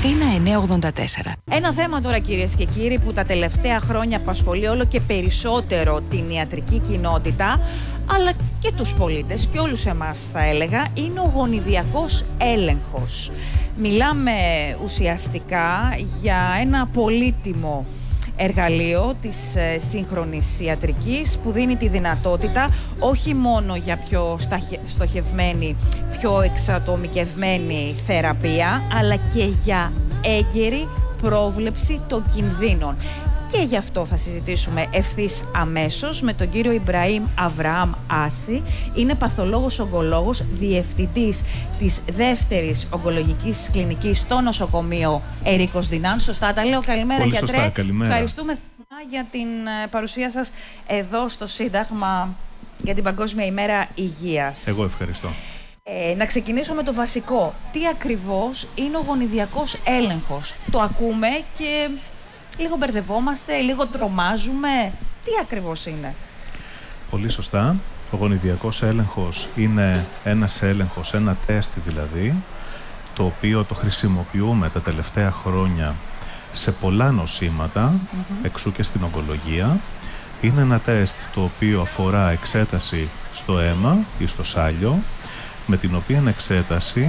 Αθήνα 984. Ένα θέμα τώρα, κυρίες και κύριοι, που τα τελευταία χρόνια απασχολεί όλο και περισσότερο την ιατρική κοινότητα, αλλά και τους πολίτες και όλους εμάς θα έλεγα, είναι ο γονιδιακός έλεγχος. Μιλάμε ουσιαστικά για ένα πολύτιμο εργαλείο της σύγχρονης ιατρικής που δίνει τη δυνατότητα όχι μόνο για πιο στοχευμένη, πιο εξατομικευμένη θεραπεία, αλλά και για έγκαιρη πρόβλεψη των κινδύνων. Και γι' αυτό θα συζητήσουμε ευθύς αμέσως με τον κύριο Ιμπραήμ Αβραάμ Άση. Είναι παθολόγος ογκολόγος, διευθυντής της δεύτερης ογκολογικής κλινικής στο νοσοκομείο Ερίκος Δινάν. Σωστά τα λέω? Καλημέρα, πολύ γιατρέ. Σωστά, καλημέρα. Ευχαριστούμε για την παρουσία σας εδώ στο Σύνταγμα για την Παγκόσμια ημέρα υγείας. Εγώ ευχαριστώ. Να ξεκινήσω με το βασικό. Τι ακριβώς είναι ο γονιδιακός έλεγχος? Το ακούμε και λίγο μπερδευόμαστε, λίγο τρομάζουμε. Τι ακριβώς είναι? Πολύ σωστά. Ο γονιδιακός έλεγχος είναι ένας έλεγχος, ένα τεστ δηλαδή, το οποίο το χρησιμοποιούμε τα τελευταία χρόνια σε πολλά νοσήματα, εξού και στην ογκολογία. Είναι ένα τεστ το οποίο αφορά εξέταση στο αίμα ή στο σάλιο, με την οποία εξέταση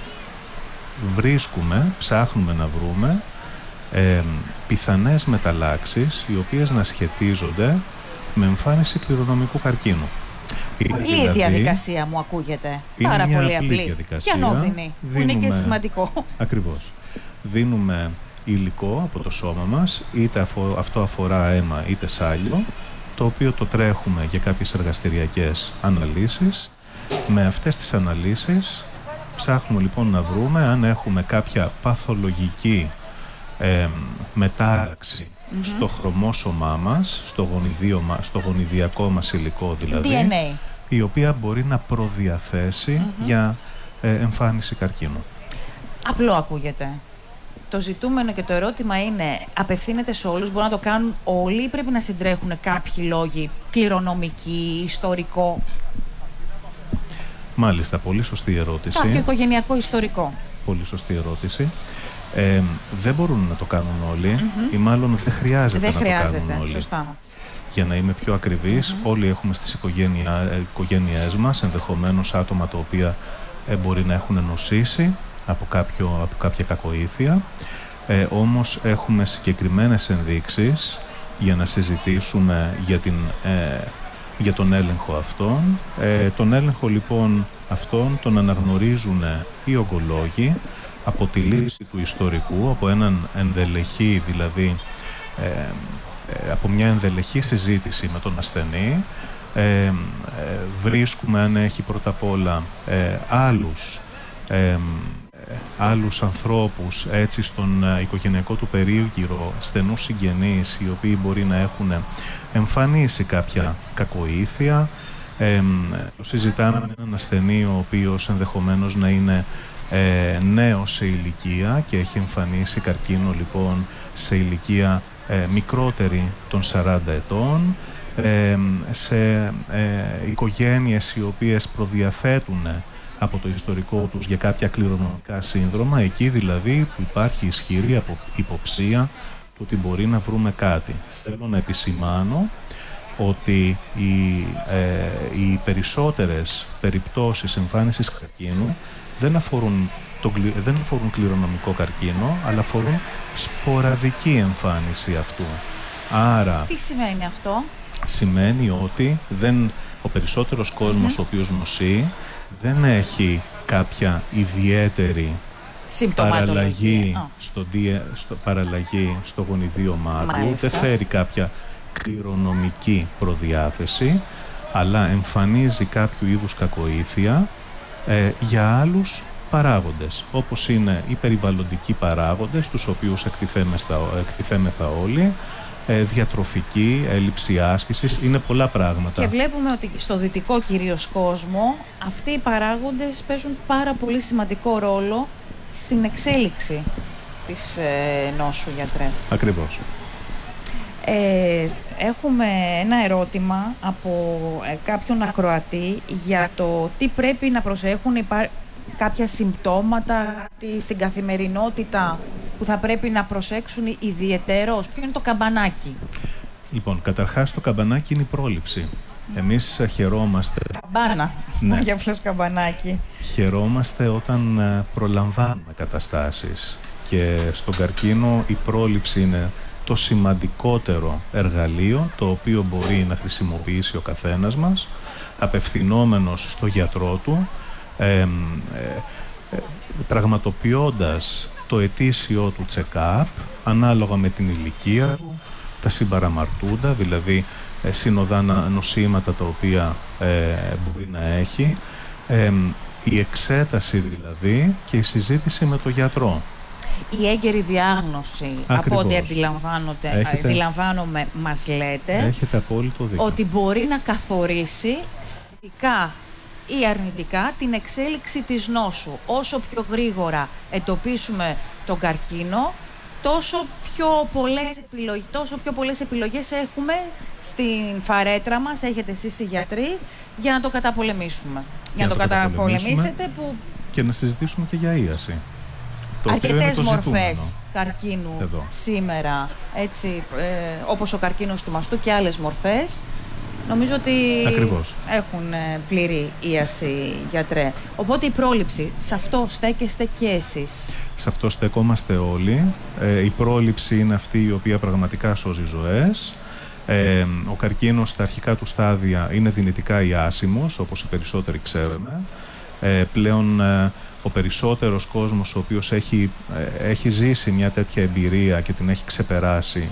ψάχνουμε να βρούμε πιθανές μεταλλάξεις οι οποίες να σχετίζονται με εμφάνιση κληρονομικού καρκίνου. Απλή διαδικασία μου ακούγεται. Πάρα πολύ απλή και ανώδυνη, που είναι και σημαντικό. Ακριβώς. Δίνουμε υλικό από το σώμα μας, είτε αυτό αφορά αίμα είτε σάλιο, το οποίο το τρέχουμε για κάποιες εργαστηριακές αναλύσεις. Με αυτές τις αναλύσεις ψάχνουμε λοιπόν να βρούμε αν έχουμε κάποια παθολογική μετάλλαξη στο χρωμόσωμά μας, στο γονιδιακό μας υλικό δηλαδή, DNA, η οποία μπορεί να προδιαθέσει για εμφάνιση καρκίνου. Απλό ακούγεται. Το ζητούμενο και το ερώτημα είναι, απευθύνεται σε όλους, μπορούν να το κάνουν όλοι ή πρέπει να συντρέχουν κάποιοι λόγοι κληρονομικοί, ιστορικό? Μάλιστα, πολύ σωστή ερώτηση. Κάποιο οικογενειακό ιστορικό. Πολύ σωστή ερώτηση. Δεν μπορούν να το κάνουν όλοι ή μάλλον δεν χρειάζεται να το κάνουν όλοι. Σωστά. Για να είμαι πιο ακριβής, όλοι έχουμε στις οικογένειές μας ενδεχομένως άτομα τα οποία μπορεί να έχουν νοσήσει από κάποια κακοήθεια, όμως έχουμε συγκεκριμένες ενδείξεις για να συζητήσουμε για τον έλεγχο αυτόν. Τον έλεγχο λοιπόν αυτόν τον αναγνωρίζουν οι ογκολόγοι από τη λύση του ιστορικού, από έναν ενδελεχή δηλαδή, από μια ενδελεχή συζήτηση με τον ασθενή. Βρίσκουμε αν έχει πρώτα απ' όλα άλλους ανθρώπους έτσι στον οικογενειακό του περίγυρο, στενούς συγγενείς οι οποίοι μπορεί να έχουν εμφανίσει κάποια κακοήθεια. Συζητάμε με έναν ασθενή ο οποίος ενδεχομένως να είναι νέος σε ηλικία και έχει εμφανίσει καρκίνο λοιπόν σε ηλικία μικρότερη των 40 ετών, σε οικογένειες οι οποίες προδιαθέτουν από το ιστορικό τους για κάποια κληρονομικά σύνδρομα, εκεί δηλαδή που υπάρχει ισχυρή υποψία του ότι μπορεί να βρούμε κάτι. Θέλω να επισημάνω ότι οι περισσότερες περιπτώσεις εμφάνισης καρκίνου δεν αφορούν κληρονομικό καρκίνο, αλλά αφορούν σποραδική εμφάνιση αυτού. Άρα, τι σημαίνει αυτό? Σημαίνει ότι ο περισσότερος κόσμος ο οποίος νοσεί δεν έχει κάποια ιδιαίτερη παραλλαγή στο γονιδίωμά του, δεν φέρει κάποια κληρονομική προδιάθεση, αλλά εμφανίζει κάποιο είδους κακοήθεια για άλλους παράγοντες, όπως είναι οι περιβαλλοντικοί παράγοντες, τους οποίους εκτιθέμεθα όλοι, διατροφική, έλλειψη άσκησης, είναι πολλά πράγματα. Και βλέπουμε ότι στο δυτικό κυρίως κόσμο αυτοί οι παράγοντες παίζουν πάρα πολύ σημαντικό ρόλο στην εξέλιξη της νόσου, γιατρέ. Ακριβώς. Έχουμε ένα ερώτημα από κάποιον ακροατή για το τι πρέπει να προσέχουν κάποια συμπτώματα στην καθημερινότητα που θα πρέπει να προσέξουν ιδιαιτέρως? Ποιο είναι το καμπανάκι? Λοιπόν, καταρχάς το καμπανάκι είναι η πρόληψη. Εμείς χαιρόμαστε... Καμπάνα, ναι. για απλώς καμπανάκι. Χαιρόμαστε όταν προλαμβάνουμε καταστάσεις. Και στον καρκίνο η πρόληψη είναι το σημαντικότερο εργαλείο το οποίο μπορεί να χρησιμοποιήσει ο καθένας μας, απευθυνόμενος στο γιατρό του, πραγματοποιώντας το ετήσιο του check-up ανάλογα με την ηλικία του, τα συμπαραμαρτούντα, δηλαδή συνοδά νοσήματα τα οποία μπορεί να έχει, η εξέταση δηλαδή και η συζήτηση με τον γιατρό. Η έγκαιρη διάγνωση, Ακριβώς. από ό,τι αντιλαμβάνομαι, μας λέτε, έχετε απόλυτο δίκιο, ότι μπορεί να καθορίσει θετικά ή αρνητικά την εξέλιξη της νόσου. Όσο πιο γρήγορα εντοπίσουμε τον καρκίνο, τόσο πιο πολλές επιλογές έχουμε στην φαρέτρα μας, έχετε εσείς οι γιατροί, για να το καταπολεμήσουμε. Για να το καταπολεμήσετε και να συζητήσουμε και για ίαση. Αρκετές μορφές καρκίνου εδώ σήμερα, έτσι, όπως ο καρκίνος του μαστού και άλλες μορφές, νομίζω ότι ακριβώς έχουν πλήρη ίαση, γιατρέ. Οπότε η πρόληψη, σε αυτό στέκεστε και εσείς? Σε αυτό στεκόμαστε όλοι. Η πρόληψη είναι αυτή η οποία πραγματικά σώζει ζωές. Ο καρκίνος στα αρχικά του στάδια είναι δυνητικά ιάσιμος, όπως οι περισσότεροι ξέρουμε. Πλέον ο περισσότερος κόσμος ο οποίος έχει ζήσει μια τέτοια εμπειρία και την έχει ξεπεράσει,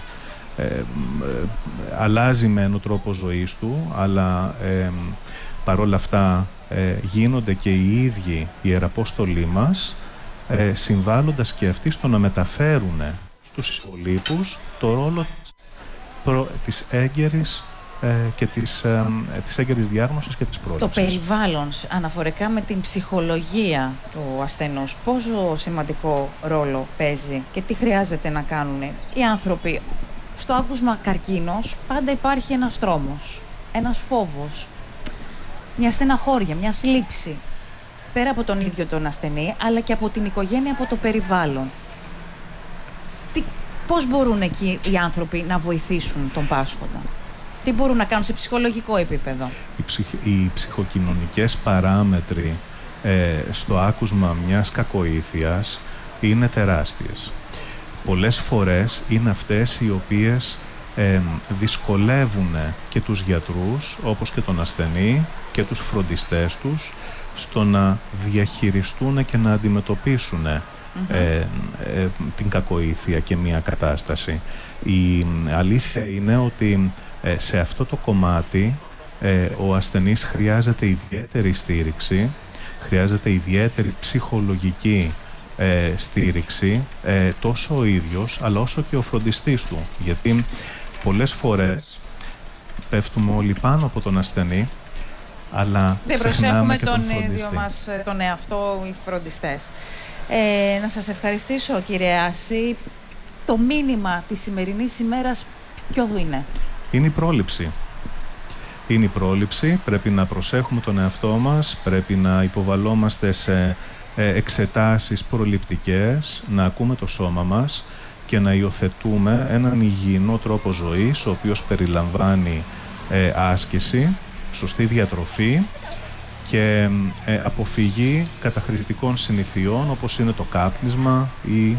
αλλάζει μεν ο τρόπος ζωής του, αλλά παρόλα αυτά γίνονται και οι ίδιοι οι ιεραπόστολοι μας, συμβάλλοντας και αυτοί στο να μεταφέρουν στους υπολείπους το ρόλο της έγκαιρης και της έγκαιρης διάγνωσης και της πρόληψης. Το περιβάλλον αναφορικά με την ψυχολογία του ασθενούς, πόσο σημαντικό ρόλο παίζει και τι χρειάζεται να κάνουν οι άνθρωποι? Στο άκουσμα καρκίνος πάντα υπάρχει ένας τρόμος, ένας φόβος, μια στεναχώρια, μια θλίψη, πέρα από τον ίδιο τον ασθενή, αλλά και από την οικογένεια, από το περιβάλλον. Πώς μπορούν εκεί οι άνθρωποι να βοηθήσουν τον πάσχοντα? Τι μπορούν να κάνουν σε ψυχολογικό επίπεδο? Οι ψυχοκοινωνικές παράμετροι στο άκουσμα μιας κακοήθειας είναι τεράστιες. Πολλές φορές είναι αυτές οι οποίες δυσκολεύουν και τους γιατρούς, όπως και τον ασθενή και τους φροντιστές τους, στο να διαχειριστούν και να αντιμετωπίσουν την κακοήθεια και μια κατάσταση. Η αλήθεια είναι ότι σε αυτό το κομμάτι ο ασθενής χρειάζεται ιδιαίτερη στήριξη, χρειάζεται ιδιαίτερη ψυχολογική στήριξη, τόσο ο ίδιος αλλά όσο και ο φροντιστής του, γιατί πολλές φορές πέφτουμε όλοι πάνω από τον ασθενή, αλλά δεν προσέχουμε και τον ίδιο φροντιστή. μας τον εαυτό, οι φροντιστές. Να σας ευχαριστήσω, κύριε Άση. Το μήνυμα της σημερινής ημέρας ποιο είναι? Είναι η πρόληψη. Είναι η πρόληψη, πρέπει να προσέχουμε τον εαυτό μας, πρέπει να υποβαλόμαστε σε εξετάσεις προληπτικές, να ακούμε το σώμα μας και να υιοθετούμε έναν υγιεινό τρόπο ζωής, ο οποίος περιλαμβάνει άσκηση, σωστή διατροφή και αποφυγή καταχρηστικών συνηθιών, όπως είναι το κάπνισμα ή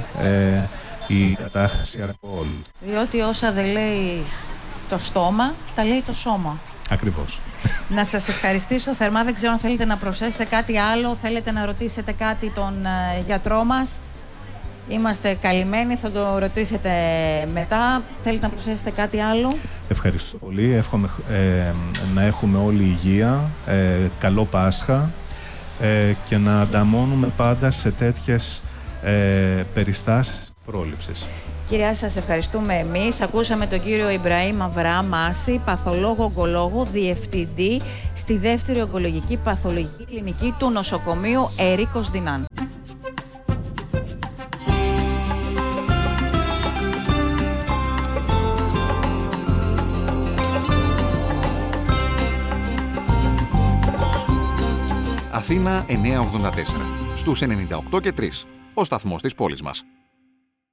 η κατάχρηση αλκοόλ. Διότι όσα δεν λέει το στόμα, τα λέει το σώμα. Ακριβώς. Να σας ευχαριστήσω θερμά. Δεν ξέρω αν θέλετε να προσθέσετε κάτι άλλο, θέλετε να ρωτήσετε κάτι τον γιατρό μας. Είμαστε καλυμμένοι, θα το ρωτήσετε μετά. Θέλετε να προσθέσετε κάτι άλλο? Ευχαριστώ πολύ. Εύχομαι να έχουμε όλη υγεία, καλό Πάσχα και να ανταμώνουμε πάντα σε τέτοιες περιστάσεις πρόληψης. Κυρία, σας ευχαριστούμε εμείς. Ακούσαμε τον κύριο Ιμπραήμ Αβραάμ Άση, παθολόγο-ογκολόγο, διευθυντή στη δεύτερη ογκολογική παθολογική κλινική του νοσοκομείου Ερίκος Δινάν. Αθήνα 984, στους 98 και 3, ο σταθμός της πόλης μας.